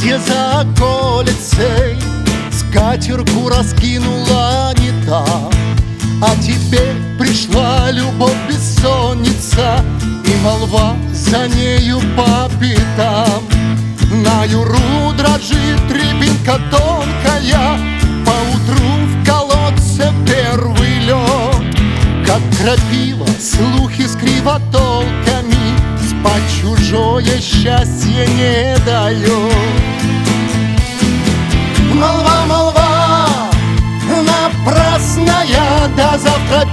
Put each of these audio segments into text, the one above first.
где за околицей скатерку раскинула не та. А теперь пришла любовь бессонница, и молва за нею по пятам. На юру дрожит рябинка тонкая, поутру в колодце первый лед. Как крапива слухи с кривотолками, спать чужое счастье не дает. Молва, молва, напрасная, до завтра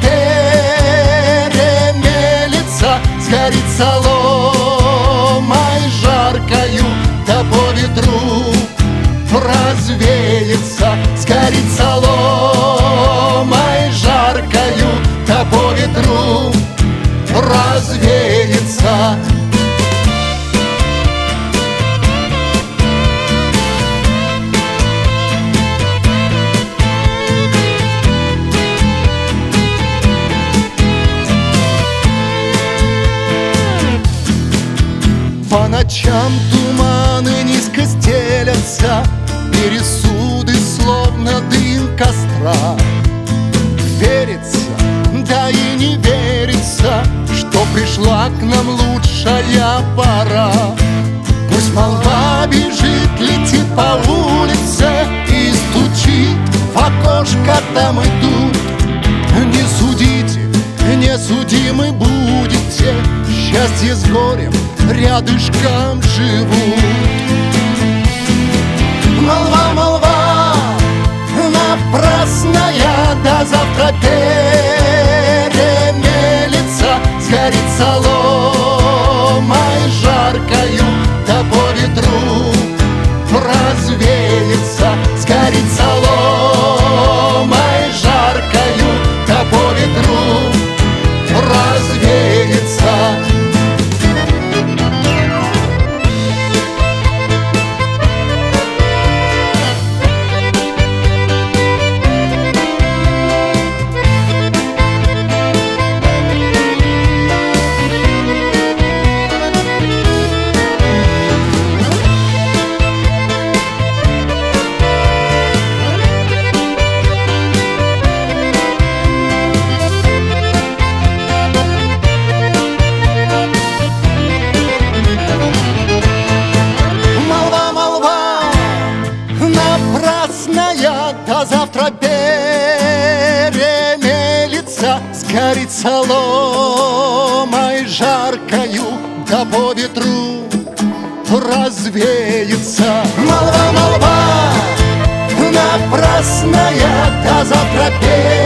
перемелется, сгорит соломой жаркою, да по ветру развеется, сгорит соломой жаркою, да по ветру развеется. По ночам туманы низко стелятся, пересуды словно дым костра. Верится, да и не верится, что пришла к нам лучшая пора. Пусть молва бежит, летит по улице и стучит в окошко там и тут. Не судите, не судимы будете, счастье с горем рядышком живут. Молва, молва, напрасная, до завтра перемелется, сгорит соломой жаркою, да по ветру развеется, сгорит соломой жаркою, да по ветру развеется. До завтра перемелится, сгорит соломой жаркою, да по ветру развеется. Молва, молва, напрасная, до завтра перемелится.